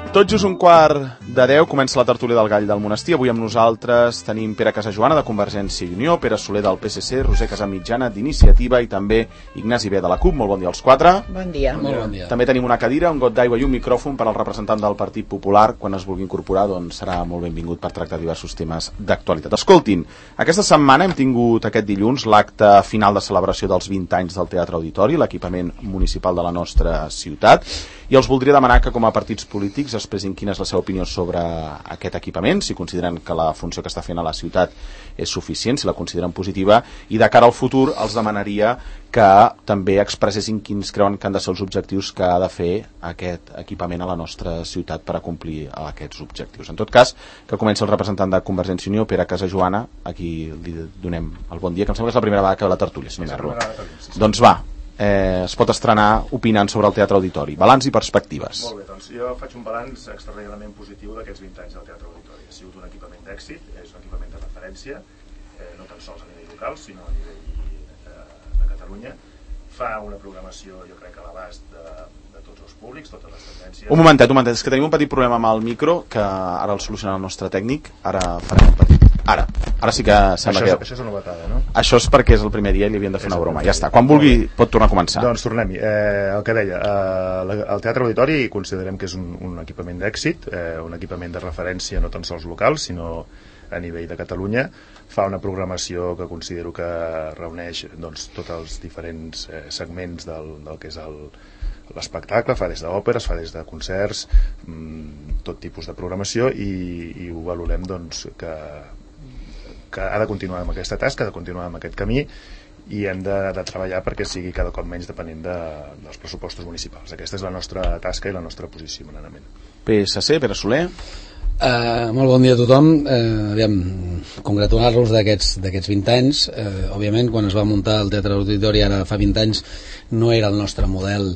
Tot just 9:15 comença la tertúlia del Gall del Monestir. Avui amb nosaltres tenim Pere Casajoana, de Convergència i Unió, Pere Soler, del PSC, Roser Casamitjana, d'Iniciativa, i també Ignasi B, de la CUP. Molt bon dia als quatre. Bon dia. Molt bon dia. També tenim una cadira, un got d'aigua i un micròfon per al representant del Partit Popular. Quan es vulgui incorporar, doncs serà molt benvingut per tractar diversos temes d'actualitat. Escoltin, aquesta setmana hem tingut aquest dilluns l'acte final de celebració dels 20 anys del Teatre Auditori, l'equipament municipal de la nostra ciutat, i els voldria demanar que, com a partits polítics, expressin quina és la seva opinió sobre aquest equipament, si consideren que la funció que està fent a la ciutat és suficient, si la consideren positiva, i de cara al futur els demanaria que també expressessin quins creuen que han de ser els objectius que ha de fer aquest equipament a la nostra ciutat per a complir aquests objectius. En tot cas, que comenci el representant de Convergència i Unió, Pere Casajoana, a qui li donem el bon dia, que em sembla que és la primera vegada que ve la tertúlia, si no m'erro. Doncs va, es pot estrenar opinant sobre el Teatre Auditori. Balanç i perspectives. Molt bé, doncs jo faig un balanç extraordinàriament positiu d'aquests 20 anys del Teatre Auditori. Ha sigut un equipament d'èxit, és un equipament de referència, no tan sols a nivell local, sinó a nivell de Catalunya. Fa una programació, jo crec, a l'abast de tots els públics, totes les tendències. Un momentet, és que tenim un petit problema amb el micro, que ara el solucionarà el nostre tècnic. Ara farem un petit... Ara sí que sembla que... Això és una novetada, no? Això és perquè és el primer dia i li havien de fer una broma. Ja està, quan vulgui pot tornar a començar. Doncs tornem-hi. El que deia, el Teatre Auditori considerem que és un equipament d'èxit, un equipament de referència no tan sols local, sinó a nivell de Catalunya. Fa una programació que considero que reuneix doncs, tots els diferents segments del que és l'espectacle, fa des d'òperes, fa des de concerts, tot tipus de programació, i ho valorem doncs, que ha de continuar amb aquesta tasca, ha de continuar amb aquest camí, i hem de treballar perquè sigui cada cop menys depenent dels pressupostos municipals. Aquesta és la nostra tasca i la nostra posicionament. PSC, Pere Soler. Molt bon dia a tothom. Congratular-los d'aquests 20 anys. Òbviament, quan es va muntar el Teatre Auditori ara fa 20 anys, no era el nostre model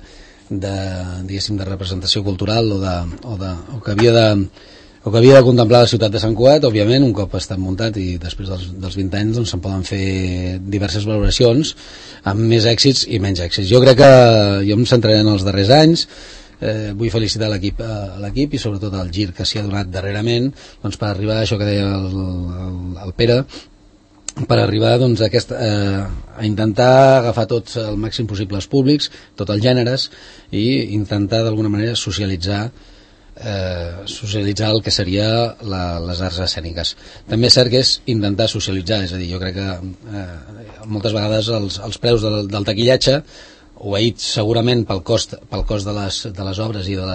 de representació cultural o que havia de contemplar la ciutat de Sant Cugat. Òbviament, un cop ha estat muntat i després dels 20 anys doncs, se'n poden fer diverses valoracions amb més èxits i menys èxits. Jo crec que jo em centraré en els darrers anys. Vull felicitar l'equip i sobretot el gir que s'hi ha donat darrerament, doncs, per arribar a això que deia el Pere, per arribar doncs, a intentar agafar tots el màxim possible els públics, tots els gèneres, i intentar d'alguna manera socialitzar el que seria les arts escèniques. També és cert que és intentar socialitzar, és a dir, jo crec que moltes vegades els preus del taquillatge, obeït segurament pel cost de les obres i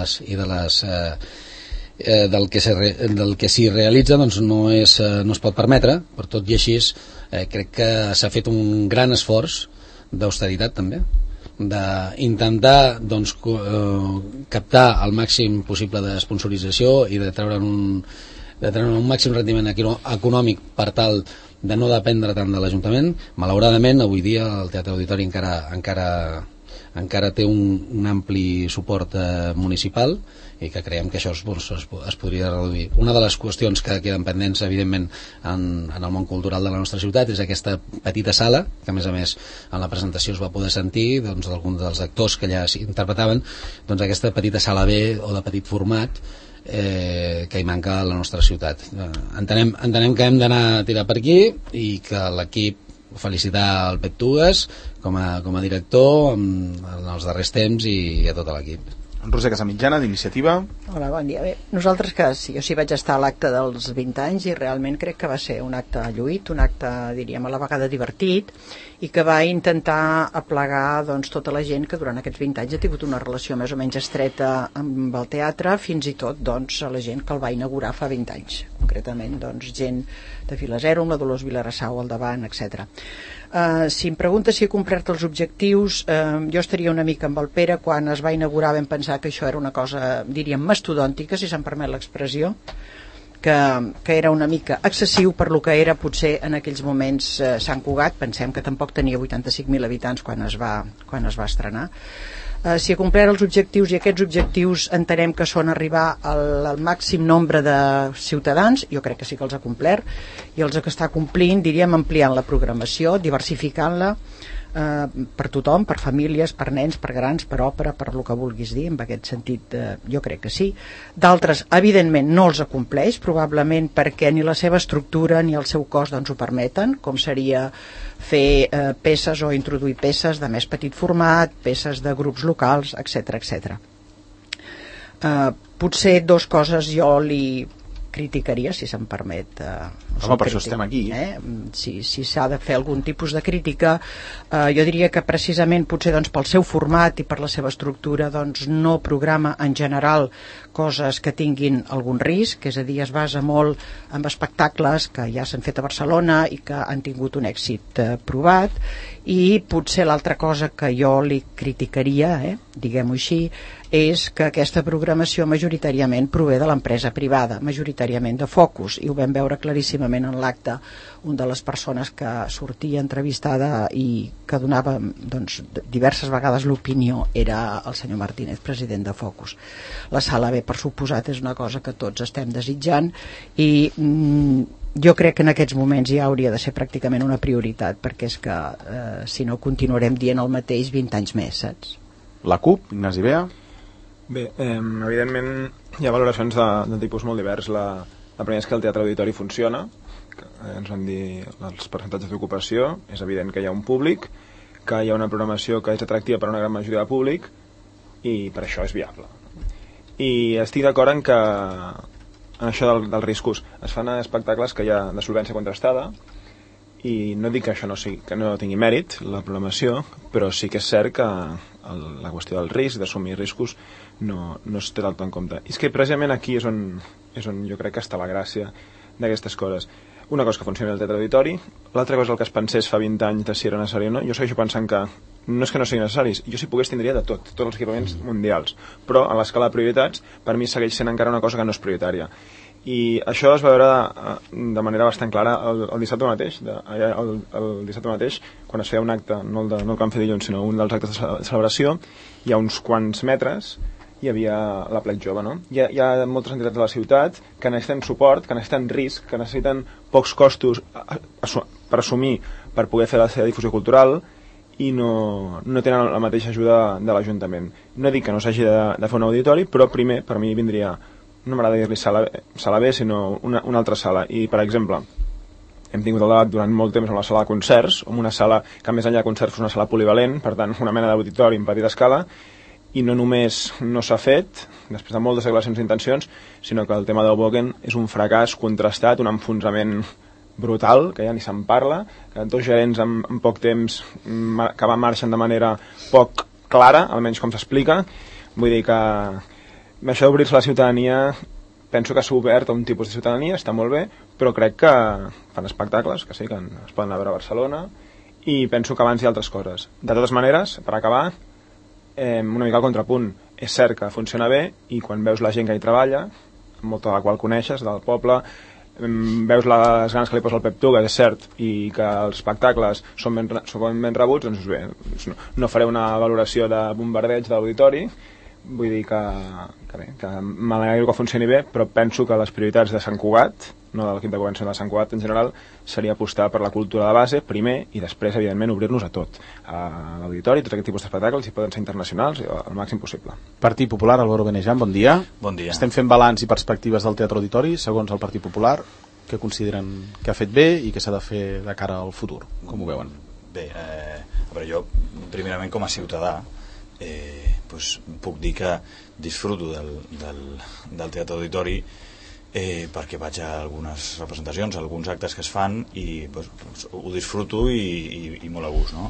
del que s'hi realitza, doncs no es pot permetre. Per tot i així, crec que s'ha fet un gran esforç d'austeritat també, d'intentar doncs, captar el màxim possible de sponsorització i de treure'n un màxim rendiment econòmic per tal de no dependre tant de l'Ajuntament. Malauradament, avui dia el Teatre Auditori encara té un ampli suport municipal, i que creiem que això es podria reduir. Una de les qüestions que queden pendents, evidentment, en el món cultural de la nostra ciutat és aquesta petita sala, que a més en la presentació es va poder sentir doncs, d'alguns dels actors que allà interpretaven, doncs aquesta petita sala B o de petit format que hi manca a la nostra ciutat. Entenem que hem d'anar a tirar per aquí, i que l'equip, felicitar el Pep Tugues com a director en els darrers temps, i a tot l'equip. Roser Casamitjana, d'Iniciativa. Hola, bon dia. Bé, nosaltres jo sí vaig estar a l'acte dels 20 anys i realment crec que va ser un acte lluït, un acte, diríem, a la vegada divertit, i que va intentar aplegar doncs, tota la gent que durant aquests 20 anys ha tingut una relació més o menys estreta amb el teatre, fins i tot doncs, a la gent que el va inaugurar fa 20 anys. Concretament, doncs, gent de Fila Zero, amb la Dolors Vilarassau al davant, etc. Si em pregunta si he complert els objectius, jo estaria una mica amb el Pere. Quan es va inaugurar vam pensar que això era una cosa, diríem, mastodòntica, si se'm permet l'expressió, que era una mica excessiu per lo que era potser en aquells moments Sant Cugat. Pensem que tampoc tenia 85.000 habitants quan es va estrenar. Si ha complert els objectius, i aquests objectius entenem que són arribar al màxim nombre de ciutadans, jo crec que sí que els ha complert, i els que està complint, diríem, ampliant la programació, diversificant-la, per tothom, per famílies, per nens, per grans, per òpera, per el que vulguis dir. En aquest sentit jo crec que sí. D'altres evidentment no els acompleix, probablement perquè ni la seva estructura ni el seu cost doncs ho permeten, com seria fer peces o introduir peces de més petit format, peces de grups locals, etc etc. Potser dues coses jo li criticaria, si se'm permet. Home, per això estem aquí. Si s'ha de fer algun tipus de crítica, jo diria que precisament potser doncs, pel seu format i per la seva estructura doncs, no programa en general coses que tinguin algun risc, és a dir, es basa molt en espectacles que ja s'han fet a Barcelona i que han tingut un èxit provat, i potser l'altra cosa que jo li criticaria, diguem-ho així, és que aquesta programació majoritàriament prové de l'empresa privada, majoritàriament de Focus, i ho vam veure claríssimament en l'acte. Un de les persones que sortia entrevistada i que donava doncs, diverses vegades l'opinió era el senyor Martínez, president de Focus. La sala B, per suposat, és una cosa que tots estem desitjant, i jo crec que en aquests moments ja hauria de ser pràcticament una prioritat, perquè és que si no continuarem dient el mateix 20 anys més, saps? La CUP, Ignasi Bea? Bé, evidentment hi ha valoracions de tipus molt divers. La primera és que el Teatre Auditori funciona, que ens van dir els percentatges d'ocupació, és evident que hi ha un públic, que hi ha una programació que és atractiva per a una gran majoria de públic, i per això és viable. I estic d'acord en que en això dels riscos es fan espectacles que hi ha de solvència contrastada, i no dic que això que no tingui mèrit, la programació, però sí que és cert que la qüestió del risc, d'assumir riscos, no es té del tot en compte. I és que precisament aquí és on jo crec que està la gràcia d'aquestes coses. Una cosa que funciona al Teatre Auditori, l'altra cosa el que es pensés fa 20 anys de si era necessari o no. Jo segueixo pensant que no és que no siguin necessaris, jo si pogués tindria de tots els equipaments mundials, però a l'escala de prioritats per mi segueix sent encara una cosa que no és prioritària. I això es va veure de manera bastant clara el dissabte mateix, el dissabte mateix, quan es feia un acte, no el que vam fer dilluns, sinó un dels actes de celebració, hi ha uns quants metres hi havia la Plec Jove, no? Hi ha moltes entitats de la ciutat que necessiten suport, que necessiten risc, que necessiten pocs costos per assumir, per poder fer la seva difusió cultural, i no tenen la mateixa ajuda de l'Ajuntament. No dic que no s'hagi de fer un auditori, però primer, per mi vindria, no m'agrada dir-li sala B, sinó una altra sala. I, per exemple, hem tingut el debat durant molt temps amb la sala de concerts, amb una sala que més enllà de concerts és una sala polivalent, per tant una mena d'auditori en petita escala, i no només no s'ha fet, després de moltes declaracions d'intencions, sinó que el tema del Bogen és un fracàs contrastat, un enfonsament brutal, que ja ni se'n parla, que dos gerents en poc temps que marxen de manera poc clara, almenys com s'explica. Vull dir que això d'obrir-se a la ciutadania, penso que s'ha obert a un tipus de ciutadania, està molt bé, però crec que fan espectacles, que sí, que es poden anar a veure a Barcelona, i penso que abans hi ha altres coses. De totes maneres, per acabar, una mica al contrapunt, és cert que funciona bé, i quan veus la gent que hi treballa, molta de la qual coneixes, del poble, veus les ganes que li posa el Pep Tugas, és cert, i que els espectacles són ben rebuts, doncs bé, no faré una valoració de bombardeig de l'auditori, vull dir que m'alegro que funcioni bé, però penso que les prioritats de Sant Cugat, no de l'equip de govern, sinó de Sant Cugat en general, seria apostar per la cultura de base primer, i després, evidentment, obrir-nos a tot, a l'auditori, tot aquest tipus d'espectacles, i poden ser internacionals al màxim possible. Partit Popular, Álvaro Benejan, bon dia. Bon dia. Estem fent balanç i perspectives del Teatre Auditori, segons el Partit Popular. Què consideren que ha fet bé i què s'ha de fer de cara al futur? Com ho veuen? Bé, a veure, jo, primerament, com a ciutadà, puc dir que disfruto del Teatre Auditori perquè vaig a algunes representacions, a alguns actes que es fan, i ho disfruto i molt a gust, no?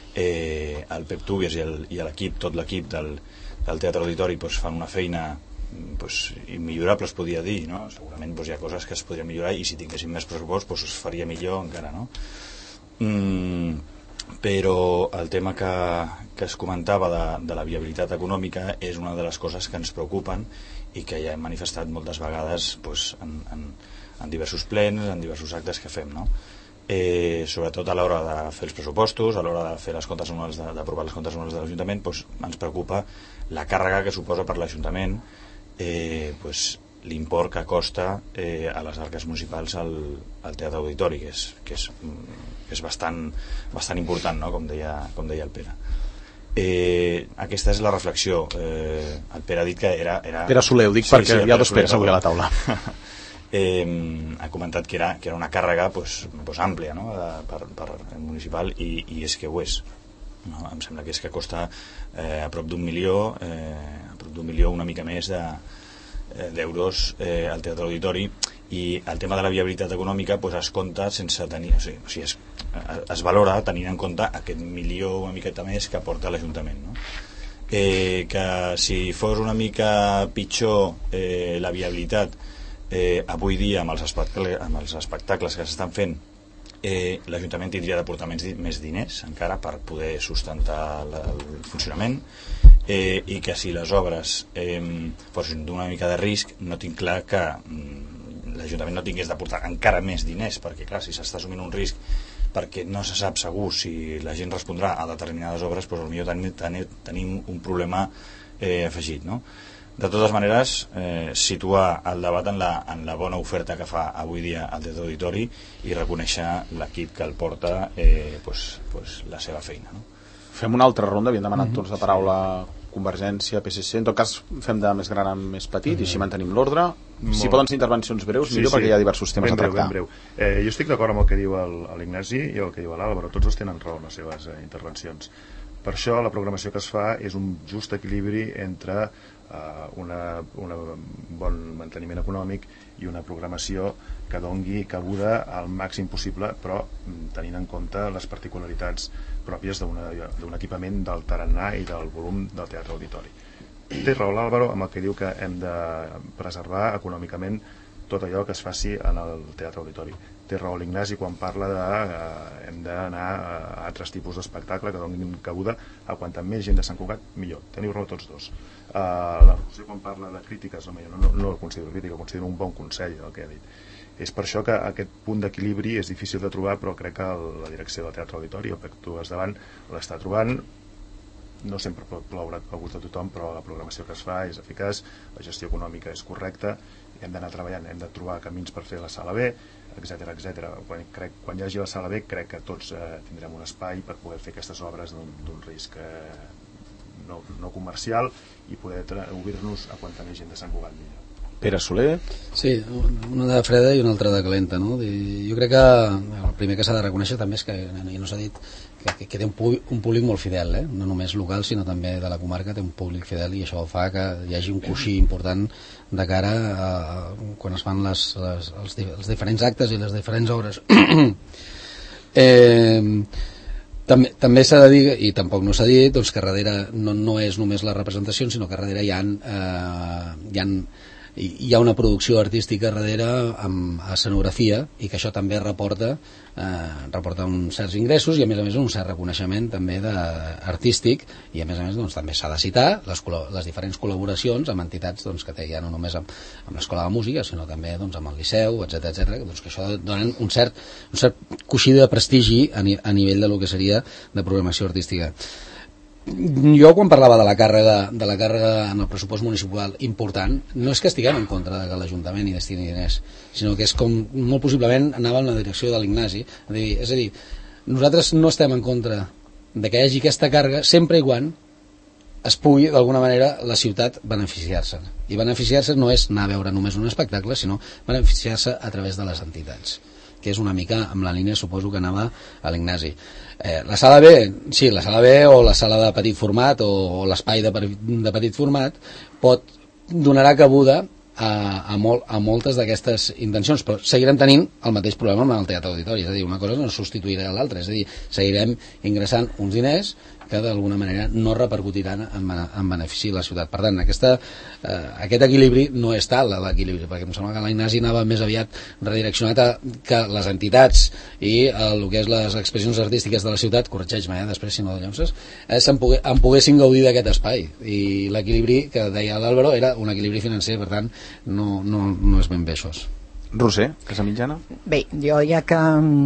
El Pep Tugas i l'equip, tot l'equip del Teatre Auditori fan una feina immillorable, es podria dir, no? Segurament hi ha coses que es podrien millorar, i si tinguéssim més pressupost es faria millor encara, no? Però el tema que es comentava de la viabilitat econòmica és una de les coses que ens preocupen i que ja hem manifestat moltes vegades en diversos plens, en diversos actes que fem, no? sobretot a l'hora de fer els pressupostos, a l'hora de fer les comptes anuals, d'aprovar les comptes anuals de l'Ajuntament, doncs ens preocupa la càrrega que suposa per l'Ajuntament l'import que costa a les arques municipals al Teatre Auditori, que és bastant important, no? com deia el Pere. Aquesta és la reflexió. El Pere ha dit que era... Pere Soler, ho dic perquè hi ha dos Peres avui a la taula. Ha comentat que era una càrrega àmplia, no? per municipal, i és que ho és, no? Em sembla que és que costa a prop d'1 milió, una mica més d'euros al Teatre Auditori, i el tema de la viabilitat econòmica es compta sense tenir, es valora tenint en compte aquest milió una miqueta més que aporta l'Ajuntament, no? Que si fos una mica pitjor la viabilitat avui dia amb els espectacles que s'estan fent, l'Ajuntament tindria d'aportar més diners encara per poder sustentar el funcionament, i que si les obres fossin d'una mica de risc, no tinc clar que l'Ajuntament no tingués d'aportar encara més diners, perquè clar, si s'està assumint un risc perquè no se sap segur si la gent respondrà a determinades obres, potser tenim un problema afegit, no? De totes maneres, situar el debat en la bona oferta que fa avui dia el Teatre Auditori i reconèixer l'equip que el porta la seva feina, no? Fem una altra ronda, havíem demanat torns de paraula Convergència, PSC, en tot cas fem de més gran a més petit i així mantenim l'ordre. Si poden ser intervencions breus, millor, perquè hi ha diversos temes a tractar. Ben breu. Jo estic d'acord amb el que diu l'Ignasi i el que diu l'Àlvaro, tots dos tenen raó en les seves intervencions. Per això la programació que es fa és un just equilibri entre un bon manteniment econòmic i una programació que dongui cabuda al màxim possible, però tenint en compte les particularitats pròpies d'un equipament del tarannà i del volum del Teatre Auditori. Té raó l'Àlvaro amb el que diu que hem de preservar econòmicament tot allò que es faci en el Teatre Auditori. Té raó l'Ignasi quan parla hem d'anar a altres tipus d'espectacle que donin cabuda a quanta més gent de Sant Cugat, millor. Teniu raó tots dos. La Roser quan parla de crítiques, jo no el considero crítica, ho considero un bon consell el que ha dit. És per això que aquest punt d'equilibri és difícil de trobar, però crec que la direcció del Teatre Auditori, el que tu vas davant, l'està trobant. No sempre pot ploure al gust de tothom, però la programació que es fa és eficaç, la gestió econòmica és correcta, hem d'anar treballant, hem de trobar camins per fer la sala B, etc. Quan hi hagi la sala B, crec que tots tindrem un espai per poder fer aquestes obres d'un risc no comercial i poder obrir-nos a quanta més gent de Sant Cugat millor. Pere Soler. Sí, una de freda i una altra de calenta, no? Jo crec que el primer que s'ha de reconèixer també és que, i no s'ha dit, que té un públic molt fidel, no només local sinó també de la comarca, té un públic fidel i això fa que hi hagi un coixí important de cara a quan es fan els diferents actes i les diferents obres. També s'ha de dir, i tampoc no s'ha dit, doncs que darrere no és només la representació, sinó que darrere hi ha una producció artística darrere amb escenografia, i que això també reporta uns certs ingressos i a més un cert reconeixement també artístic, i a més doncs, també s'ha de citar les diferents col·laboracions amb entitats que té ja no només amb l'Escola de Música sinó també amb el Liceu, etc. Doncs que això donen un cert coixí de prestigi a nivell de lo que seria de programació artística. Jo quan parlava de la càrrega en el pressupost municipal important, no és que estiguem en contra de que l'Ajuntament hi destini diners, sinó que és com molt possiblement anava en la direcció de l'Ignasi, és a dir, nosaltres no estem en contra de que hi hagi aquesta càrrega sempre i quan es pugui d'alguna manera la ciutat beneficiar-se, i beneficiar-se no és anar a veure només un espectacle, sinó beneficiar-se a través de les entitats, que és una mica amb la línia, suposo, que anava a l'Ignasi. La sala B, sí, la sala B o la sala de petit format o l'espai de petit format donarà cabuda a moltes d'aquestes intencions, però seguirem tenint el mateix problema amb el Teatre Auditori, és a dir, una cosa no substituirà l'altra, és a dir, seguirem ingressant uns diners que d'alguna manera no repercutiran en benefici de la ciutat. Per tant, aquest equilibri no és tal l'equilibri, perquè em sembla que l'Ignasi anava més aviat redireccionat a que les entitats i el que és les expressions artístiques de la ciutat, corregeix-me després si no de llonces, en poguessin gaudir d'aquest espai, i l'equilibri que deia l'Àlvaro era un equilibri financer, per tant no és ben bé això. Roser, Casa Mitjana. Bé, jo ja que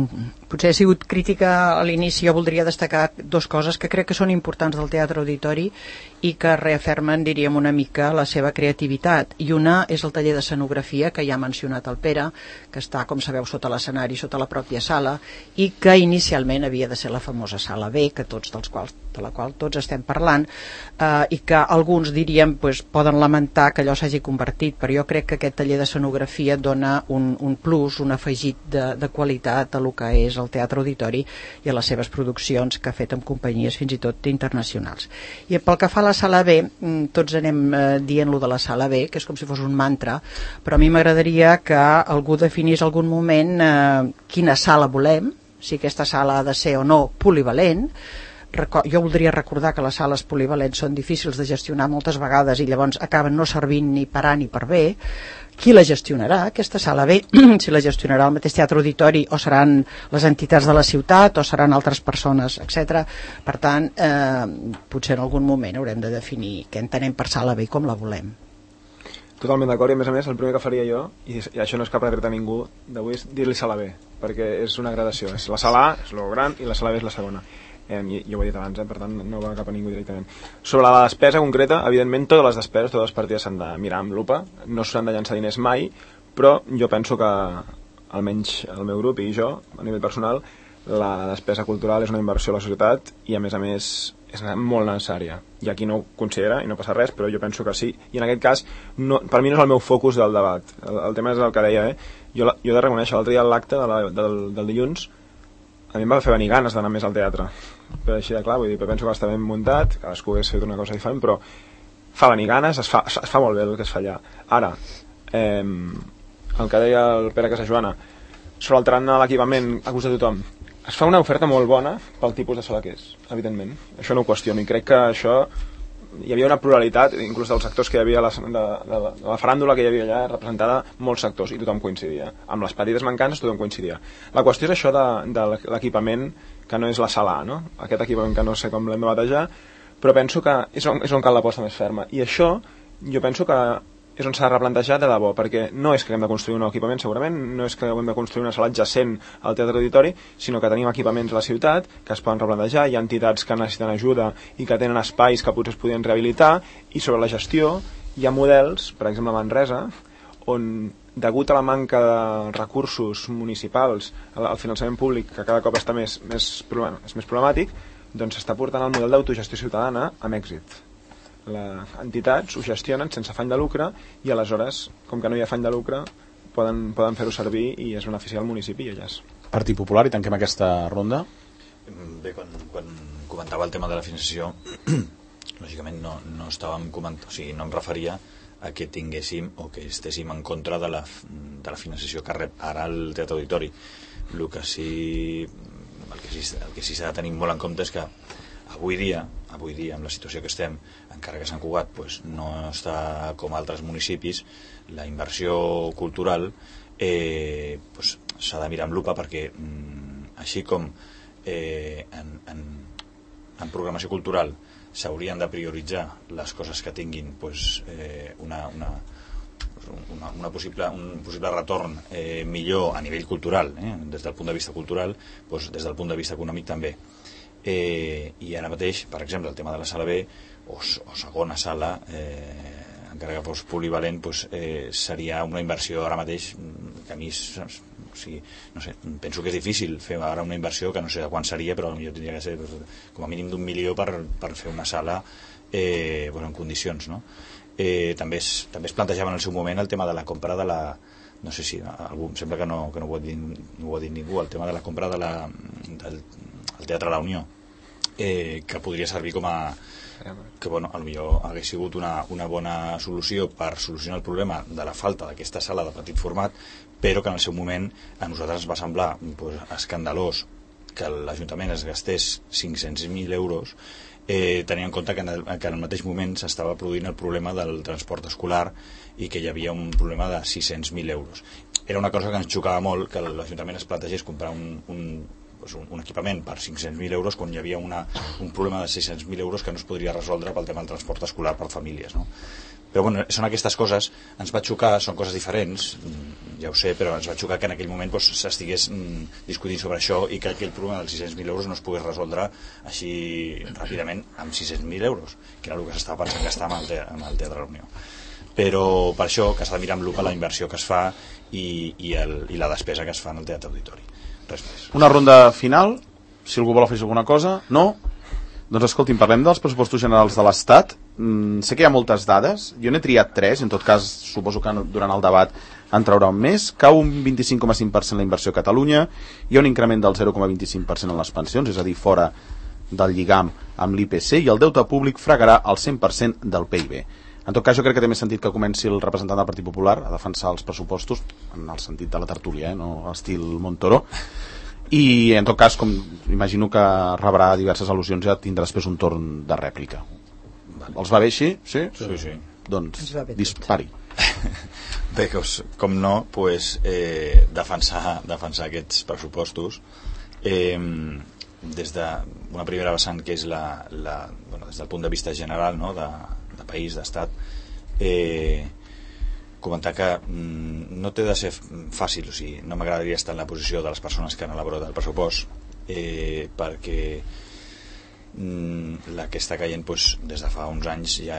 potser he sigut crítica a l'inici. Jo voldria destacar dues coses que crec que són importants del Teatre Auditori i que reafermen, diríem, una mica la seva creativitat. I una és el taller d'escenografia, que ja ha mencionat el Pere, que està, com sabeu, sota l'escenari, sota la pròpia sala, i que inicialment havia de ser la famosa sala B, de la qual tots estem parlant, i que alguns, diríem, poden lamentar que allò s'hagi convertit, però jo crec que aquest taller d'escenografia dona un plus, un afegit de qualitat a lo que és el Teatre Auditori i a les seves produccions que ha fet amb companyies fins i tot internacionals. I pel que fa a la sala B, tots anem dient-lo de la sala B, que és com si fos un mantra, però a mi m'agradaria que algú definís algun moment quina sala volem, si aquesta sala ha de ser o no polivalent. Jo voldria recordar que les sales polivalents són difícils de gestionar moltes vegades i llavors acaben no servint ni per A ni per B. Qui la gestionarà, aquesta sala B? Si la gestionarà el mateix Teatre Auditori, o seran les entitats de la ciutat, o seran altres persones, etc. Per tant, potser en algun moment haurem de definir què entenem per sala B i com la volem. Totalment d'acord, i a més, el primer que faria jo, i això no és cap retret a ningú d'avui, és dir-li sala B, perquè és una gradació. La sala A és el gran i la sala B és la segona. Jo ho he dit abans, per tant no va cap a ningú directament. Sobre la despesa concreta, evidentment totes les despeses, totes les partides s'han de mirar amb lupa, no s'han de llançar diners mai, però jo penso que almenys el meu grup i jo, a nivell personal, la despesa cultural és una inversió a la societat i a més és molt necessària. Hi ha qui no ho considera i no passa res, però jo penso que sí, i en aquest cas per mi no és el meu focus del debat. El tema és el que deia, jo he de reconèixer, l'altre dia a l'acte del dilluns a mi em va fer venir ganes d'anar més al teatre, però així de clar, vull dir, penso que està ben muntat, cadascú hagués fet una cosa diferent, però fa venir ganes, es fa molt bé el que es fa allà. Ara, el que deia el Pere Casajoana sobre el tram de l'equipament a gust de tothom, es fa una oferta molt bona pel tipus de sala que és, evidentment, això no ho qüestiono, i crec que això hi havia una pluralitat, inclús dels sectors que hi havia, de la faràndula que hi havia allà, representada molts sectors, i tothom coincidia. Amb les petites mancances tothom coincidia. La qüestió és això de l'equipament, que no és la sala A, no? Aquest equipament que no sé com l'hem de batejar, però penso que és on cal l'aposta més ferma. I això, jo penso que és on s'ha de replantejar de debò, perquè no és que hem de construir un nou equipament, segurament, no és que hem de construir una sala adjacent al Teatre Auditori, sinó que tenim equipaments a la ciutat que es poden replantejar, hi ha entitats que necessiten ajuda i que tenen espais que potser es podien rehabilitar, i sobre la gestió hi ha models, per exemple a Manresa, on degut a la manca de recursos municipals, el finançament públic que cada cop està més problemàtic, doncs s'està portant el model d'autogestió ciutadana amb èxit. Les entitats ho gestionen sense afany de lucre i aleshores, com que no hi ha afany de lucre, poden fer-ho servir i es beneficia el municipi i allà és. Partit Popular, i tanquem aquesta ronda. Bé, quan comentava el tema de la finançació, lògicament no estàvem comentant, o sigui, no em referia a que tinguéssim o que estéssim en contra de la finançació que rep ara el Teatre Auditori. El que sí s'ha de tenir molt en compte és que avui dia, amb la situació que estem, encara que Sant Cugat no està com altres municipis, la inversió cultural s'ha de mirar amb lupa, perquè així com en programació cultural s'haurien de prioritzar les coses que tinguin un possible retorn millor a nivell cultural, des del punt de vista cultural, des del punt de vista econòmic també. I ara mateix, per exemple, el tema de la sala B o segona sala, encara que fos polivalent, seria una inversió ara mateix que a mi no sé, penso que és difícil fer ara una inversió que no sé de quan seria, però potser tindria que ser com a mínim d'1 milió per fer una sala en condicions, no? També es plantejava en el seu moment el tema de la compra de la, no sé si algú, em sembla que no ho ha dit ningú, el tema de la compra del Teatre La Unió, que podria servir com a que potser hagués sigut una bona solució per solucionar el problema de la falta d'aquesta sala de petit format, però que en el seu moment a nosaltres ens va semblar escandalós que l'Ajuntament es gastés 500.000 euros, tenint en compte que en el mateix moment s'estava produint el problema del transport escolar i que hi havia un problema de 600.000 euros. Era una cosa que ens xocava molt, que l'Ajuntament es plantegés comprar un equipament per 500.000 euros quan hi havia un problema de 600.000 euros que no es podria resoldre pel tema del transport escolar per famílies, no? Però són aquestes coses, ens va xocar, són coses diferents, ja ho sé, però ens va xocar que en aquell moment s'estigués discutint sobre això i que aquell problema dels 600.000 euros no es pogués resoldre així ràpidament amb 600.000 euros, que era el que s'estava pensant gastar amb el Teatre Reunió. Però per això que s'ha de mirar amb lupa la inversió que es fa i la despesa que es fa en el Teatre Auditori. Res més. Una ronda final, si algú vol afegir alguna cosa. No? Doncs escolti'm, parlem dels pressupostos generals de l'Estat. Sé que hi ha moltes dades, jo n'he triat 3, en tot cas suposo que durant el debat en trauran més. Cau un 25,5% la inversió a Catalunya, hi ha un increment del 0,25% en les pensions, és a dir, fora del lligam amb l'IPC, i el deute públic fregarà el 100% del PIB. En tot cas, jo crec que té més sentit que comenci el representant del Partit Popular a defensar els pressupostos, en el sentit de la tertúlia, no estil Montoro. I en tot cas, com imagino que rebrà diverses al·lusions, ja tindrà després un torn de rèplica. Els va bé així? Sí? Sí. Doncs dispari. Bé, com no, defensar aquests pressupostos des d'una primera vessant que és des del punt de vista general, no? de país, d'estat, comentar que no té de ser fàcil, o sigui, no m'agradaria estar en la posició de les persones que han elaborat el pressupost, perquè la que està caient des de fa uns anys ja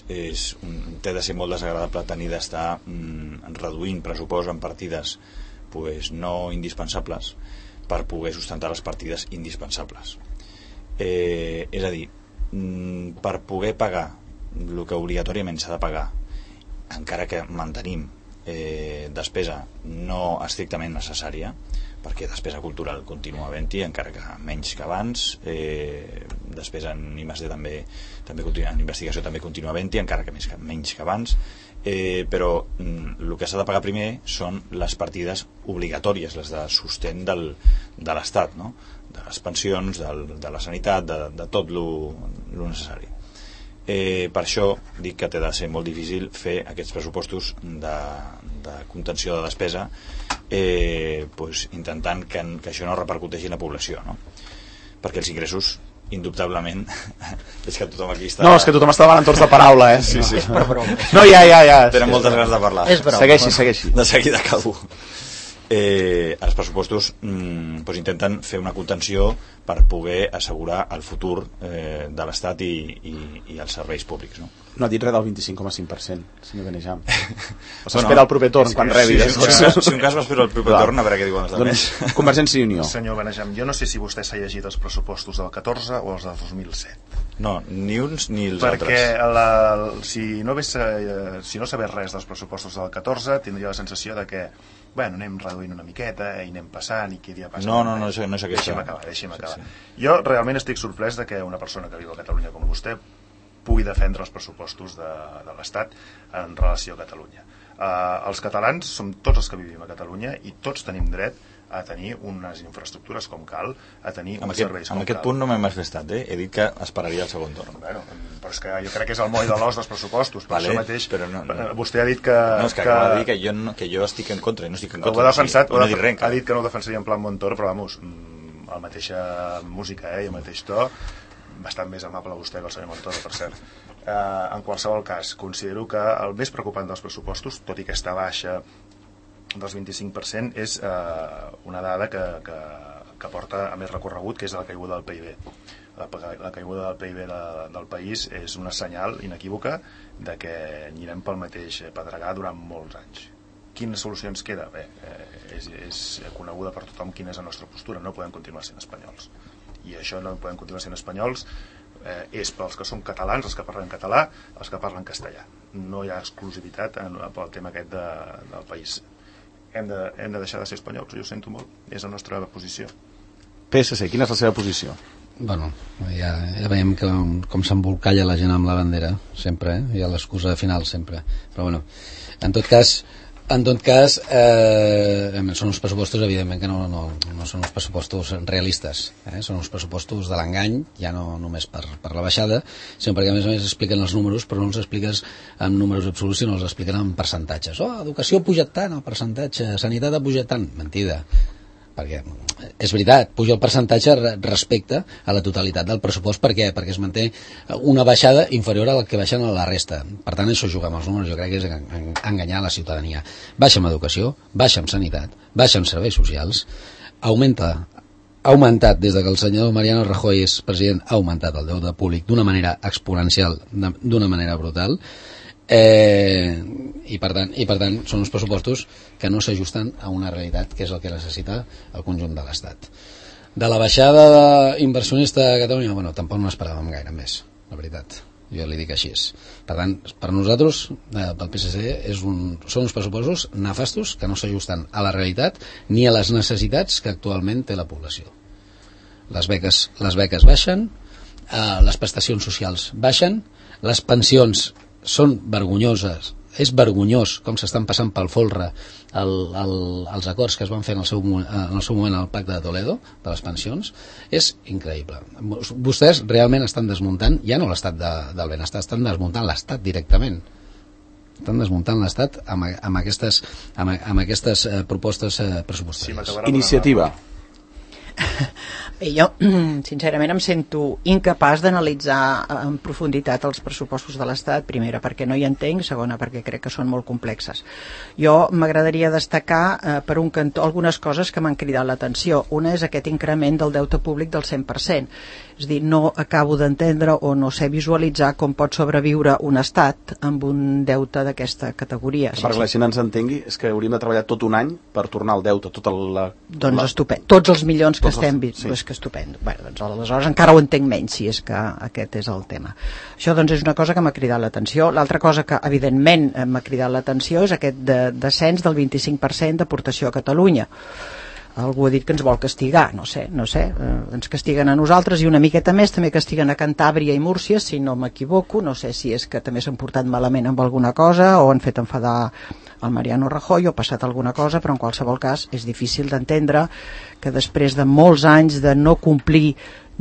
té de ser molt desagradable tenir d'estar reduint pressupost en partides no indispensables per poder sustentar les partides indispensables. És a dir, per poder pagar el que obligatòriament s'ha de pagar, encara que mantenim despesa no estrictament necessària, perquè despesa cultural continua havent-hi, encara que menys que abans, despesa en I+D també continua, en investigació també continua havent-hi, encara que menys que abans, però el que s'ha de pagar primer són les partides obligatòries, les de sostén de l'Estat, no? De les pensions, de la sanitat, de tot lo necessari. Per això dic que té de ser molt difícil fer aquests pressupostos de contenció de despesa, intentant que això no repercuteixi en la població, no? Perquè els ingressos indubtablement és que tothom aquí està... No, és que tothom està demanant torns de paraula, Sí. És per broma. No, ja. Tenen moltes ganes de parlar. És broma. Segueixi. De seguida acabo. Els pressupostos intenten fer una contenció per poder assegurar el futur de l'Estat i els serveis públics, no? No ha dit res del 25,5%, senyor Benejam. O s'espera el proper torn quan rebi. Si un cas m'espera el proper torn, a veure què diuen els altres. Convergència i Unió. Senyor Benejam, jo no sé si vostè s'ha llegit els pressupostos del 14 o els del 2007. No, ni uns ni els perquè altres. Si no sabés res dels pressupostos del 14, tindria la sensació de que anem reduint una miqueta i anem passant i què dia passa. No és aquesta. Deixi'm acabar. Jo realment estic sorprès de que una persona que viu a Catalunya com vostè pugui defendre els pressupostos de l'Estat en relació a Catalunya. Els catalans som tots els que vivim a Catalunya i tots tenim dret a tenir unes infraestructures com cal, a tenir uns serveis com cal. En aquest punt no m'he manifestat, He dit que esperaria el segon torn. Bueno, però és que jo crec que és el moll de l'os dels pressupostos, per això mateix vostè ha dit que... No, és que acaba de dir que jo estic en contra, i no estic en contra. Ho ha defensat, no dic res, ha dit que no ho defensaria en plan Montoro, però vamos, la mateixa música i el mateix to, bastant més amable vostè que el senyor Montoro, per cert. En qualsevol cas, considero que el més preocupant dels pressupostos, tot i que està baixa dels 25%, és una dada que porta a més recorregut, que és la caiguda del PIB. La caiguda del PIB del país és una senyal inequívoca de que anirem pel mateix pedregar durant molts anys. Quines solucions queda? Bé, és coneguda per tothom quina és la nostra postura. No podem continuar sent espanyols. I això no podem continuar sent espanyols és pels que són catalans, els que parlen català, els que parlen castellà. No hi ha exclusivitat pel tema aquest del país. Hem de deixar de ser espanyols, jo ho sento molt, és la nostra posició. PSC, quina és la seva posició? Bueno, ja veiem com s'embolcalla la gent amb la bandera, sempre, hi ha l'excusa final sempre, però bueno, en tot cas són uns pressupostos evidentment que no són uns pressupostos realistes, són uns pressupostos de l'engany, ja no només per la baixada, sinó perquè a més expliquen els números, però no els expliques en números absoluts, sinó els expliquen en percentatges. Educació ha pujat tant, el percentatge, sanitat ha pujat tant, mentida. perquè és veritat, puja el percentatge respecte a la totalitat del pressupost. Per què? Perquè es manté una baixada inferior a la que baixen a la resta. Per tant, això jugar amb els números jo crec que és enganyar la ciutadania. Baixa en educació, baixa en sanitat, baixa en serveis socials, ha augmentat des que el senyor Mariano Rajoy és president, ha augmentat el deute públic d'una manera exponencial, d'una manera brutal, i per tant són uns pressupostos que no s'ajusten a una realitat que és el que necessita el conjunt de l'Estat. De la baixada inversionista a Catalunya, bueno, tampoc no esperàvem gaire més, la veritat, jo li dic així. Per tant, per nosaltres, pel PSC, són uns pressupostos nefastos que no s'ajusten a la realitat ni a les necessitats que actualment té la població. Les beques baixen, les prestacions socials baixen, les pensions són vergonyoses. És vergonyós com s'estan passant pel folre els acords que es van fer en el seu moment al Pacte de Toledo de les pensions. És increïble. Vostès realment estan desmuntant ja no l'estat del benestar, estan desmuntant l'estat directament. Estan desmuntant l'estat amb aquestes propostes pressupostàries. Iniciativa. Jo, sincerament, em sento incapaç d'analitzar en profunditat els pressupostos de l'Estat, primera, perquè no hi entenc, segona, perquè crec que són molt complexes. Jo m'agradaria destacar per un cantó algunes coses que m'han cridat l'atenció. Una és aquest increment del deute públic del 100%. És a dir, no acabo d'entendre o no sé visualitzar com pot sobreviure un estat amb un deute d'aquesta categoria. Perquè la gent ens entengui, és que hauríem de treballar tot un any per tornar al deute, tota la... Doncs estupend. Tots els milions que estem vist, sí. És que estupendo. Bé, doncs aleshores encara ho entenc menys, si és que aquest és el tema. Això doncs és una cosa que m'ha cridat l'atenció. L'altra cosa que evidentment m'ha cridat l'atenció és aquest descens del 25% d'aportació a Catalunya. Algú ha dit que ens vol castigar, no sé, ens castiguen a nosaltres i una miqueta més també castiguen a Cantàbria i Múrcia, si no m'equivoco. No sé si és que també s'han portat malament amb alguna cosa o han fet enfadar el Mariano Rajoy o ha passat alguna cosa, però en qualsevol cas és difícil d'entendre que després de molts anys de no complir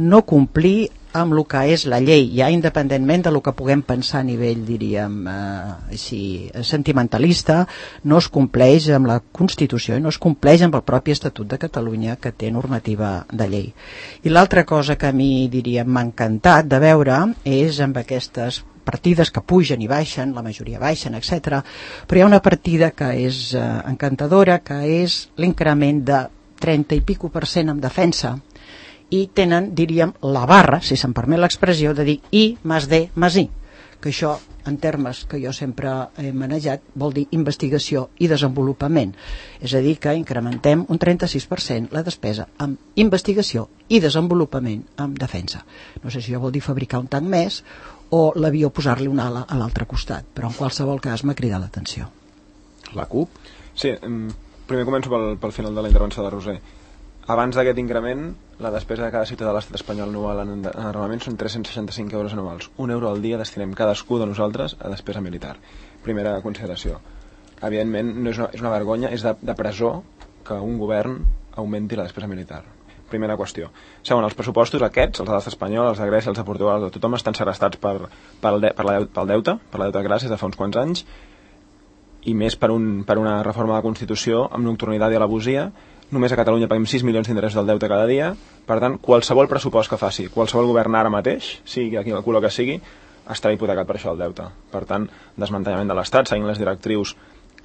amb el que és la llei, ja independentment del que puguem pensar a nivell, diríem, així, sentimentalista, no es compleix amb la Constitució i no es compleix amb el propi Estatut de Catalunya, que té normativa de llei. I l'altra cosa que a mi, diríem, m'ha encantat de veure és amb aquestes partides que pugen i baixen, la majoria baixen, etc. Però hi ha una partida que és encantadora, que és l'increment de 30 i pico % en defensa, i tenen, diríem, la barra, si se'm permet l'expressió, de dir I més D més I, que això, en termes que jo sempre he manejat, vol dir investigació i desenvolupament. És a dir, que incrementem un 36% la despesa en investigació i desenvolupament en defensa. No sé si això vol dir fabricar un tanc més o l'avió posar-li una ala a l'altre costat, però en qualsevol cas m'ha cridat l'atenció. La CUP? Sí, primer començo pel final de la intervenció de Roser. Abans d'aquest increment, la despesa de cada ciutadà de l'estat espanyol anual en armament són 365 euros anuals. 1 euro al dia destinem cadascú de nosaltres a despesa militar. Primera consideració. Evidentment, no és una vergonya, és de presó que un govern augmenti la despesa militar. Primera qüestió. Segon, els pressupostos aquests, els de l'estat espanyol, els de Grècia, els de Portugal, els de tothom, estan segrestats pel deute, per la deuta gràcies de fa uns quants anys, i més per una reforma de la Constitució amb nocturnitat i alabosia. Només a Catalunya paguem 6 milions d'interessos del deute cada dia. Per tant, qualsevol pressupost que faci qualsevol govern ara mateix, sigui aquí el color que sigui, estarà hipotecat per això el deute. Per tant, desmantellament de l'Estat, seguint les directrius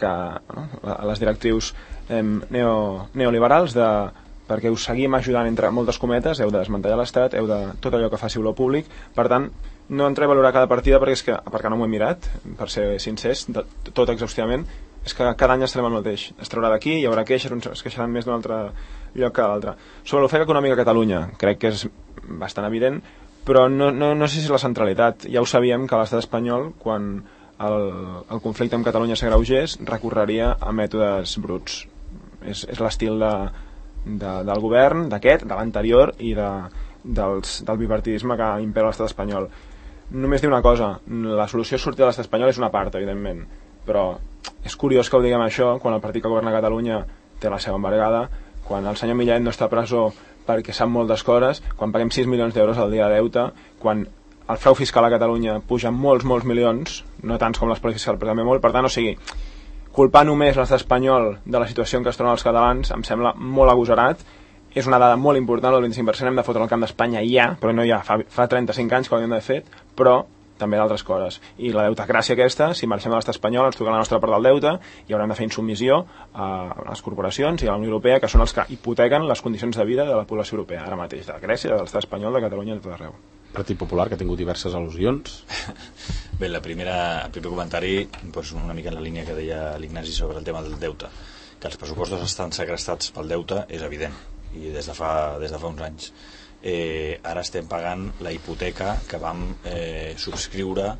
neoliberals perquè us seguim ajudant, entre moltes cometes, heu de desmantellar l'Estat, heu de tot allò que faci lo públic. Per tant, no entrem a valorar cada partida perquè no m'ho he mirat, per ser sincers, tot exhaustivament. És que cada any estarem el mateix. Es traurà d'aquí, hi haurà queixes, uns es queixaran més d'un altre lloc que l'altre. Sobre l'ofec econòmic a Catalunya, crec que és bastant evident, però no sé si és la centralitat. Ja ho sabíem que l'estat espanyol, quan el conflicte amb Catalunya s'agreugés, recorreria a mètodes bruts. És l'estil del govern, d'aquest, de l'anterior i del bipartidisme que impera l'estat espanyol. Només dir una cosa, la solució sortir de l'estat espanyol és una part, evidentment, però és curiós que ho diguem això quan el partit que governa Catalunya té la seva embargada, quan el senyor Millet no està a presó perquè sap moltes coses, quan paguem 6 milions d'euros al dia de deute, quan el frau fiscal a Catalunya puja molts milions, no tants com l'espoli fiscal, però també molt. Per tant, o sigui, culpar només l'estat espanyol de la situació en què es troben els catalans em sembla molt agosarat. És una dada molt important, el 25% hem de fotre el camp d'Espanya ja, però no ja, fa 35 anys que ho havíem d'haver fet, però també d'altres coses. I la deutecràcia aquesta, si marxem de l'estat espanyol, ens toca la nostra part del deute i haurem de fer insubmissió a les corporacions i a la Unió Europea, que són els que hipotequen les condicions de vida de la població europea, ara mateix, de Grècia, de l'estat espanyol, de Catalunya, de tot arreu. Partit Popular, que ha tingut diverses al·lusions. Bé, el primer comentari, doncs una mica en la línia que deia l'Ignasi sobre el tema del deute. Que els pressupostos estan segrestats pel deute és evident, i des de fa uns anys. Ara estem pagant la hipoteca que vam subscriure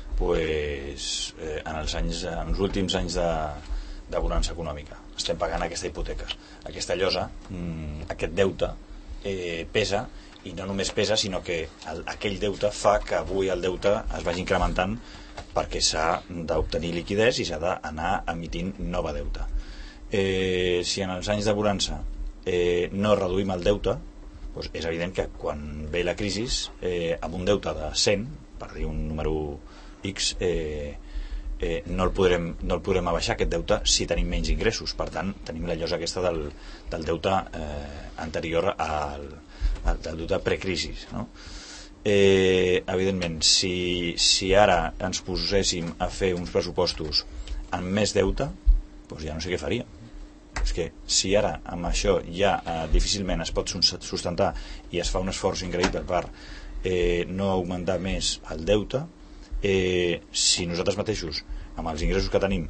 en els últims anys de bonança econòmica. Estem pagant aquesta hipoteca, aquesta llosa, aquest deute pesa, i no només pesa, sinó que aquell deute fa que avui el deute es vagi incrementant perquè s'ha d'obtenir liquidez i s'ha d'anar emitint nova deute. Si en els anys de bonança no reduïm el deute, doncs és evident que quan ve la crisi, amb un deute de 100, per dir un número X, no el podrem abaixar aquest deute si tenim menys ingressos. Per tant, tenim la llosa aquesta del deute anterior del deute precrisi, no? Evidentment, si ara ens poséssim a fer uns pressupostos amb més deute, doncs ja no sé què faríem. És que si ara amb això ja difícilment es pot sustentar i es fa un esforç increïble per no augmentar més el deute, si nosaltres mateixos amb els ingressos que tenim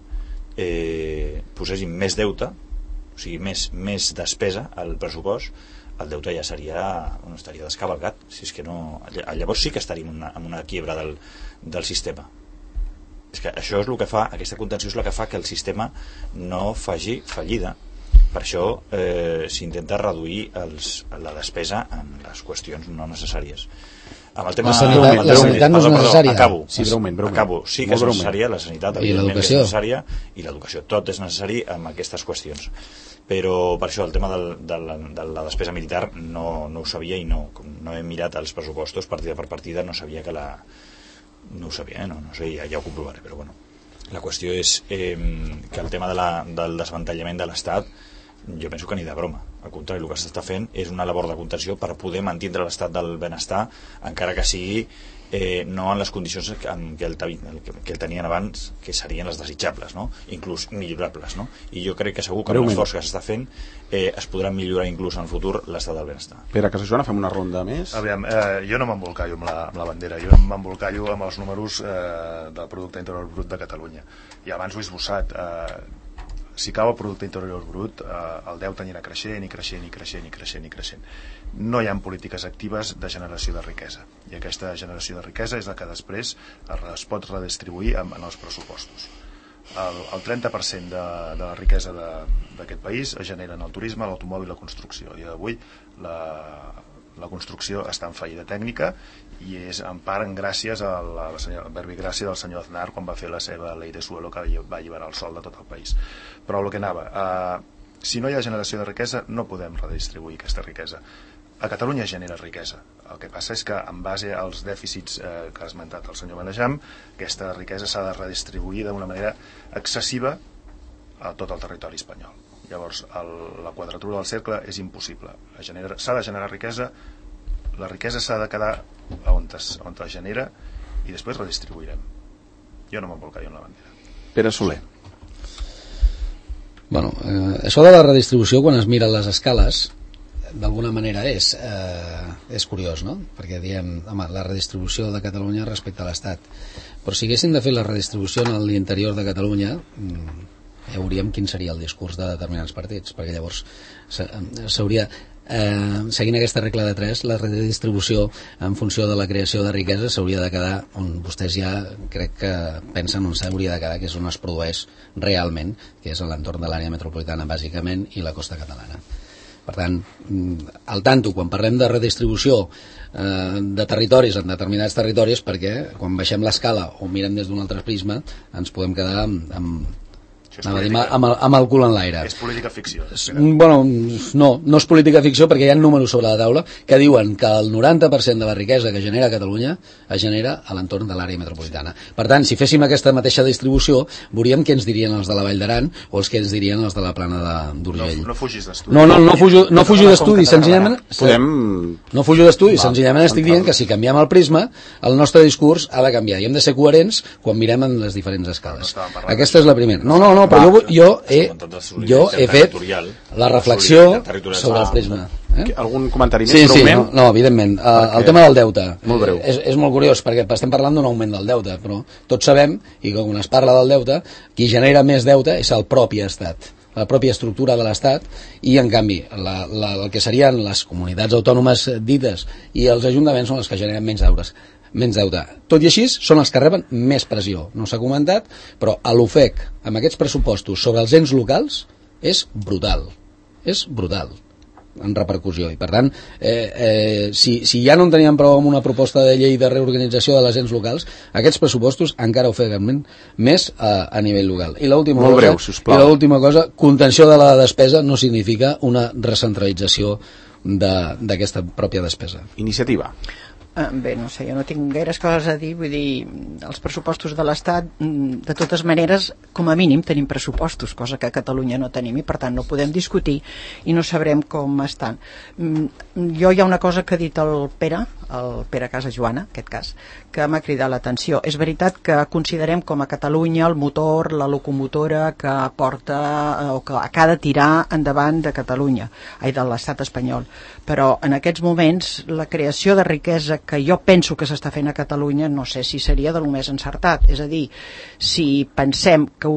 poséssim més deute, o sigui més despesa al pressupost, el deute ja estaria descavalcat. Si és que no, llavors sí que estaríem en una quiebra del sistema. És que això és el que fa, aquesta contenció és la que fa que el sistema no faci fallida. Per això s'intenta reduir la despesa en les qüestions no necessàries. Amb el tema la sanitat no és necessària. Acabo. Sí, breument. Acabo. Sí que és necessària la sanitat, i l'educació. És necessària, i l'educació. Tot és necessari amb aquestes qüestions. Però per això el tema de la despesa militar no ho sabia, i no he mirat els pressupostos partida per partida, no sabia que no ho sabia, no sé, ja ho comprovaré, però bueno. La qüestió és que el tema del desmantellament de l'Estat, jo penso que ni de broma. Al contrari, el que s'està fent és una labor de contenció per poder mantindre l'estat del benestar, encara que sigui no en les condicions que el tenien abans, que serien les desitjables, no? Inclús millorables, no? I jo crec que segur que amb l'esforç que s'està fent es podrà millorar inclús en el futur l'estat del benestar. Pere Casajoana, fem una ronda més. Aviam, jo no m'embolcallo amb la bandera, jo m'embolcallo amb els números del Producte Interior Brut de Catalunya. I abans ho he esbossat. Si cau el Producte Interior Brut, el deute anirà creixent i creixent i creixent i creixent i creixent. No hi ha polítiques actives de generació de riquesa, i aquesta generació de riquesa és la que després es pot redistribuir en els pressupostos. El 30% de la riquesa d'aquest país es genera en el turisme, l'automòbil i la construcció, i avui la construcció està en fallida tècnica, i és en part gràcies a la verbigràcia del senyor Aznar quan va fer la seva Ley de Suelo, que va alliberar el sol de tot el país. Però el que anava, si no hi ha generació de riquesa no podem redistribuir aquesta riquesa. A Catalunya genera riquesa, el que passa és que en base als dèficits que ha esmentat el senyor Manejam, aquesta riquesa s'ha de redistribuir d'una manera excessiva a tot el territori espanyol. Llavors la quadratura del cercle és impossible. S'ha de generar riquesa, la riquesa s'ha de quedar on es genera, i després redistribuirem. Jo no m'embolcallo en la bandera. Pere Soler. Bueno, això de la redistribució, quan es miren les escales, d'alguna manera és curiós, no? Perquè diem, home, la redistribució de Catalunya respecte a l'Estat, però si haguéssim de fer la redistribució en l'interior de Catalunya, ja veuríem quin seria el discurs de determinats partits, perquè llavors s'hauria, seguint aquesta regla de 3, la redistribució en funció de la creació de riquesa s'hauria de quedar on vostès ja crec que pensen on s'hauria de quedar, que és on es produeix realment, que és a l'entorn de l'àrea metropolitana bàsicament i la costa catalana. Per tant, al tanto, quan parlem de redistribució de territoris en determinats territoris, perquè quan baixem l'escala o mirem des d'un altre prisma ens podem quedar amb Anava a dir amb el cul en l'aire. És política ficció. Bueno, no és política ficció perquè hi ha números sobre la taula que diuen que el 90% de la riquesa que genera Catalunya es genera a l'entorn de l'àrea metropolitana. Per tant, si féssim aquesta mateixa distribució, veuríem què ens dirien els de la Vall d'Aran o els que ens dirien els de la plana d'Urgell. No fugis d'estudi. No fujo d'estudi, senzillament... No fujo d'estudi, senzillament estic dient que si canviem el prisma, el nostre discurs ha de canviar i hem de ser coherents quan mirem en les diferents escales. Aquesta és la primera. No, però jo he fet la reflexió sobre el prisma. Algun comentari més? Sí, no, evidentment. El tema del deute. Molt breu. És molt curiós, perquè estem parlant d'un augment del deute, però tots sabem, i quan es parla del deute, qui genera més deute és el propi Estat, la pròpia estructura de l'Estat, i en canvi el que serien les comunitats autònomes dites i els ajuntaments són els que generen menys deute. Tot i així són els que reben més pressió. No s'ha comentat, però l'ofec amb aquests pressupostos sobre els ens locals és brutal en repercussió, i per tant si ja no en teníem prou amb una proposta de llei de reorganització de les ens locals, aquests pressupostos encara ofeguen més a nivell local. I l'última cosa, contenció de la despesa no significa una recentralització d'aquesta pròpia despesa. Iniciativa. Bé, no sé, jo no tinc gaires coses a dir, vull dir, els pressupostos de l'Estat, de totes maneres, com a mínim tenim pressupostos, cosa que a Catalunya no tenim, i per tant no podem discutir i no sabrem com estan. Jo hi ha una cosa que ha dit el Pere Casajoana, en aquest cas, que m'ha cridat l'atenció. És veritat que considerem com a Catalunya el motor, la locomotora que porta o que ha de tirar endavant de Catalunya, de l'estat espanyol, però en aquests moments la creació de riquesa que jo penso que s'està fent a Catalunya no sé si seria de lo més encertat. És a dir, si pensem que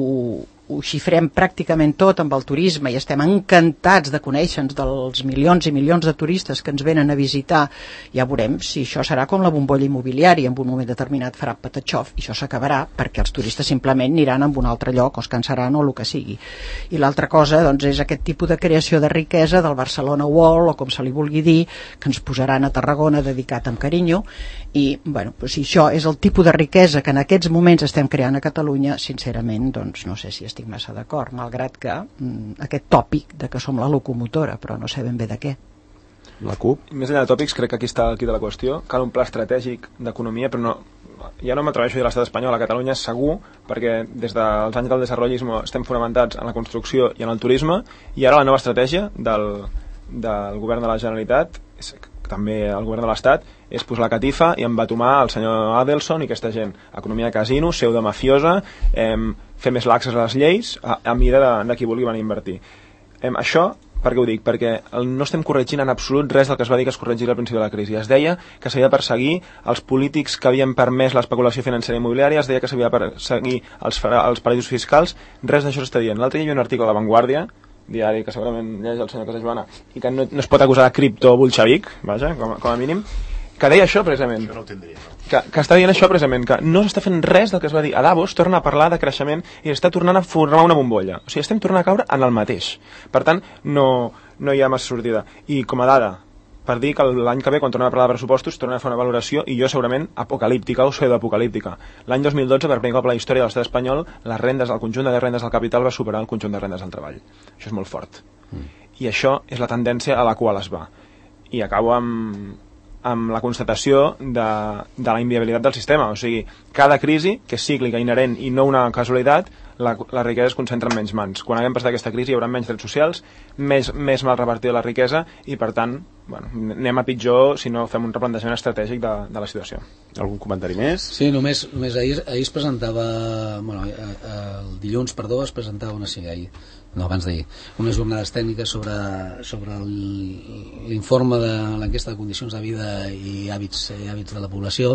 ho xifrem pràcticament tot amb el turisme i estem encantats de conèixer-nos dels milions i milions de turistes que ens venen a visitar, ja veurem si això serà com la bombolla immobiliària, en un moment determinat farà patatxof i això s'acabarà perquè els turistes simplement aniran a un altre lloc o es cansaran o el que sigui. I l'altra cosa doncs, és aquest tipus de creació de riquesa del Barcelona World o com se li vulgui dir, que ens posaran a Tarragona dedicat amb carinyo, i bueno, doncs, si això és el tipus de riquesa que en aquests moments estem creant a Catalunya, sincerament doncs, no sé si estic massa d'acord, malgrat que aquest tòpic de que som la locomotora, però no sé ben bé de què. La CUP? Més enllà de tòpics, crec que aquí està el quid de la qüestió. Cal un pla estratègic d'economia, però ja no m'atreveixo a dir l'estat espanyol, a Catalunya segur, perquè des dels anys del desenvolupisme estem fonamentats en la construcció i en el turisme, i ara la nova estratègia del govern de la Generalitat, també el govern de l'Estat, és posar la catifa i embatomar el senyor Adelson i aquesta gent. Economia de casino, pseudo mafiosa, fer més laxes a les lleis a mida de qui vulgui venir a invertir. Això, per què ho dic? Perquè no estem corregint en absolut res del que es va dir que es corregiria al principi de la crisi. Es deia que s'havia de perseguir els polítics que havien permès l'especulació financera i immobiliària, es deia que s'havia de perseguir els paradisos fiscals, res d'això s'està dient. L'altre dia hi havia un article de La Vanguardia, diari que segurament llegeix el senyor Casajoana, i que no es pot acusar de cripto bolxevic, vaja, com a mínim, que deia això precisament. Jo no ho tindria, no? Que està dient això precisament, que no s'està fent res del que es va dir a Davos, torna a parlar de creixement i està tornant a formar una bombolla. O sigui, estem tornant a caure en el mateix. Per tant, no hi ha massa sortida. I com a dada, per dir que l'any que ve, quan tornem a parlar de pressupostos, tornem a fer una valoració, i jo segurament apocalíptica o pseudoapocalíptica. L'any 2012, per primer cop a la història de l'estat espanyol, les rendes, el conjunt de rendes del capital va superar el conjunt de rendes del treball. Això és molt fort. I això és la tendència a la qual es va. I acabo amb la constatació de la inviabilitat del sistema. O sigui, cada crisi, que és cíclica, inherent i no una casualitat, la riquesa es concentra en menys mans. Quan haguem passat aquesta crisi hi haurà menys drets socials, més mal repartida la riquesa, i per tant, bueno, anem a pitjor si no fem un replantejament estratègic de la situació. Algun comentari més? Sí, només ahir es presentava, bueno, el dilluns, perdó, es presentava abans d'ahir, unes jornades tècniques sobre l'informe de l'enquesta de condicions de vida i hàbits de la població,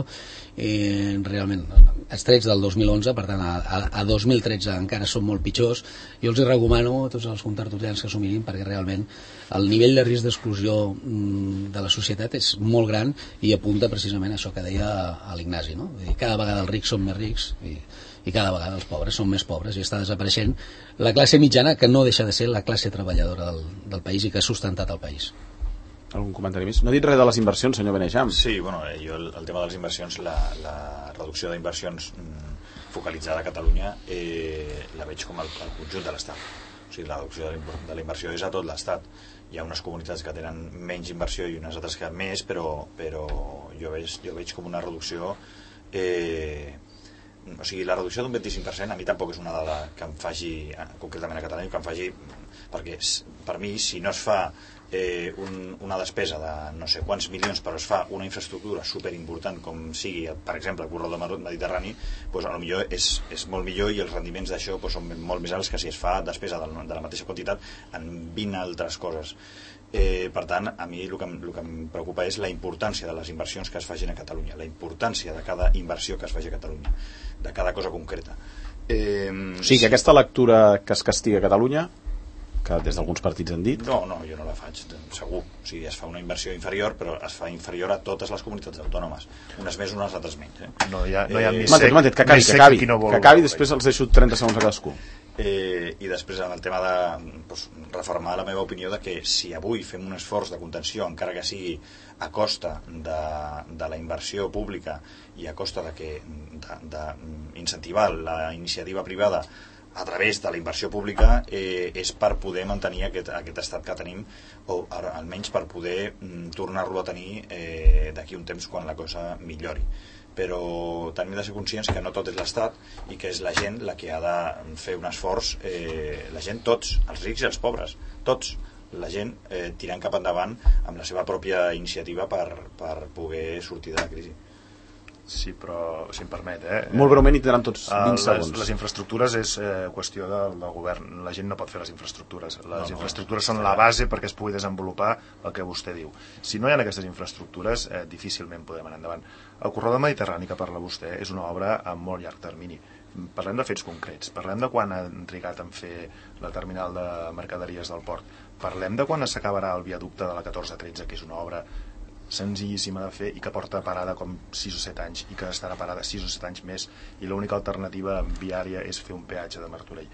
i realment extrets del 2011, per tant a 2013 encara són molt pitjors. Jo els recomano a tots els contertulians que s'ho mirin, perquè realment el nivell de risc d'exclusió de la societat és molt gran i apunta precisament a això que deia l'Ignasi, no? Vull dir, cada vegada els rics són més rics i cada vegada els pobres són més pobres, i està desapareixent la classe mitjana, que no deixa de ser la classe treballadora del país i que ha sustentat el país. Algun comentari més? No ha dit res de les inversions, senyor Beneixam. Sí, bueno, jo el tema de les inversions, la reducció d'inversions focalitzada a Catalunya, la veig com el conjunt de l'Estat. O sigui, la reducció de la inversió és a tot l'Estat. Hi ha unes comunitats que tenen menys inversió i unes altres que més, però jo veig com una reducció... O sigui, la reducció d'un 25% a mi tampoc és una dada que em faci, concretament a Catalunya, que em faci... Perquè per mi, si no es fa una despesa de no sé quants milions, però es fa una infraestructura superimportant com sigui, per exemple, el corredor mediterrani, doncs potser és molt millor i els rendiments d'això són molt més alts que si es fa despesa de la mateixa quantitat en 20 altres coses. Per tant, a mi el que em preocupa és la importància de les inversions que es facin a Catalunya, la importància de cada inversió que es faci a Catalunya, de cada cosa concreta. O sigui, que aquesta lectura que es castiga a Catalunya, que des d'alguns partits han dit... No, jo no la faig, segur. O sigui, es fa una inversió inferior, però es fa inferior a totes les comunitats autònomes. Unes més, unes altres menys. No hi ha més sec, que acabi, després els deixo 30 segons a cadascú. I després en el tema de reformar la meva opinió de que si avui fem un esforç de contenció, encara que sigui a costa de la inversió pública i a costa d'incentivar la iniciativa privada a través de la inversió pública, és per poder mantenir aquest estat que tenim, o almenys per poder tornar-lo a tenir d'aquí un temps quan la cosa millori. Però també hem de ser conscients que no tot és l'Estat i que és la gent la que ha de fer un esforç, la gent, tots, els rics i els pobres, tots, la gent tirant cap endavant amb la seva pròpia iniciativa per poder sortir de la crisi. Sí, però si em permet, molt breument i tindran tots 20 segons. Les infraestructures és qüestió del govern. La gent no pot fer les infraestructures. Les infraestructures són la base perquè es pugui desenvolupar el que vostè diu. Si no hi ha aquestes infraestructures, difícilment podem anar endavant. El corredor mediterrani que parla vostè és una obra a molt llarg termini. Parlem de fets concrets, parlem de quan han trigat en fer la terminal de mercaderies del port, parlem de quan s'acabarà el viaducte de la 14-13, que és una obra senzillíssima de fer i que porta parada com 6 o 7 anys i que estarà parada 6 o 7 anys més i l'única alternativa viària és fer un peatge de Martorell.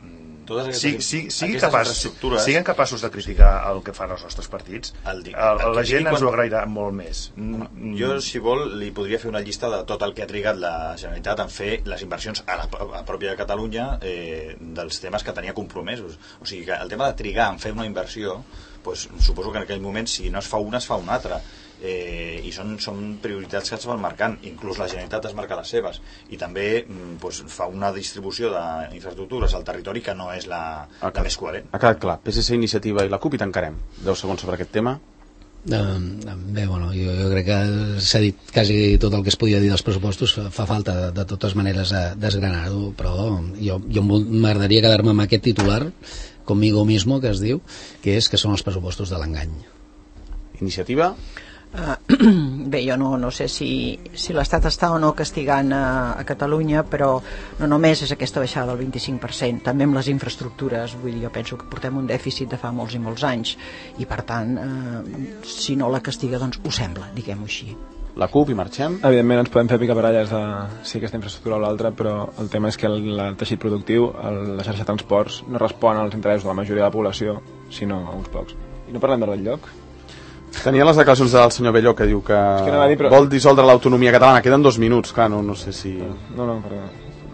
Siguin capaços de criticar el que fan els nostres partits, la gent ens ho agrairà molt més. Jo, si vol, li podria fer una llista de tot el que ha trigat la Generalitat en fer les inversions a la pròpia Catalunya dels temes que tenia compromesos. O sigui que el tema de trigar en fer una inversió, suposo que en aquell moment si no es fa una es fa una altra, i són prioritats que es van marcant. Inclús la Generalitat es marca les seves i també fa una distribució d'infraestructures al territori que no és la més coherent. Ha quedat clar, PSC, Iniciativa i la CUP, i tancarem 10 segons sobre aquest tema. Bé, bueno, jo crec que s'ha dit quasi tot el que es podia dir dels pressupostos. Fa falta de totes maneres desgranar-ho, però jo m'agradaria quedar-me amb aquest titular conmigo mismo, que es diu, que són els pressupostos de l'engany. Iniciativa? Bé, jo no sé si l'Estat està o no castigant a Catalunya, però no només és aquesta baixada del 25%, també amb les infraestructures. Vull dir, jo penso que portem un dèficit de fa molts i molts anys i per tant, si no la castiga, doncs ho sembla, diguem-ho així. La CUP, i marxem. Evidentment ens podem fer picabaralles de si aquesta infraestructura o l'altra, però el tema és que el teixit productiu, la xarxa de transports, no respon als interessos de la majoria de la població, sinó a uns pocs. I no parlem de Belllloc? Tenia les declaracions del senyor Belllloc que diu que vol dissoldre l'autonomia catalana. Queden 2 minuts, clar, no sé si... No, perdó.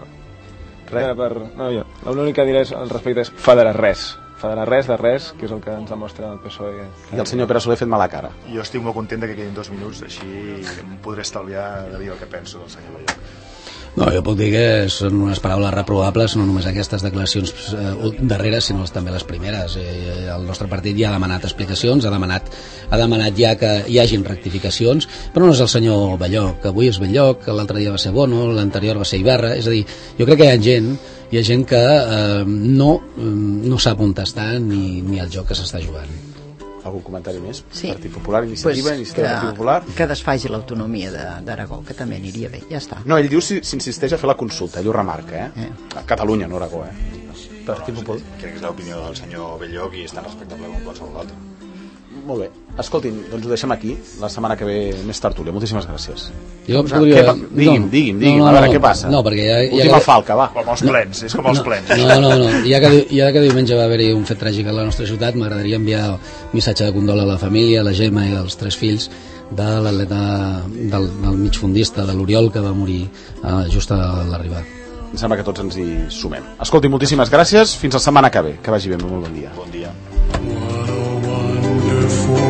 L'únic que diré al respecte és federar res, de res, que és el que ens demostra el PSOE. I el senyor Pere Soler ha fet mala cara. Jo estic molt content que quedin 2 minuts, així em podré estalviar de dir el que penso del senyor Belllloc. No, jo puc dir que són unes paraules reprovables, no només aquestes declaracions darreres, sinó també les primeres. El nostre partit ja ha demanat explicacions, ha demanat ja que hi hagin rectificacions, però no és el senyor Belllloc, que avui és Belllloc, que l'altre dia va ser Bono, l'anterior va ser Ibarra. És a dir, jo crec que hi ha gent que no sap on està ni el joc que s'està jugant. Algun comentari més? Sí. Partit Popular, Iniciativa Partit Popular? Que desfaci l'autonomia d'Aragó, que també aniria bé, ja està. No, ell diu si s'insisteix a fer la consulta, ell ho remarca, a Catalunya, no Aragó, Partit Popular. Crec que és l'opinió del senyor Belllloc i és tan respectable com qualsevol altre. Molt bé. Escoltin, doncs ho deixem aquí. La setmana que ve més tertúlia. Moltíssimes gràcies. Digui'm, a veure què passa. No, perquè última falca, va. Com els plens, és com els plens. No. Ja que diumenge va haver-hi un fet tràgic a la nostra ciutat, m'agradaria enviar un missatge de condol a la família, a la Gemma i als 3 fills de l'atleta del migfondista, de l'Oriol, que va morir just a l'arribada. em sembla que tots ens hi sumem. Escolti, moltíssimes gràcies, fins la setmana que ve, que vagi bé, molt bon dia. Bon dia. What a wonderful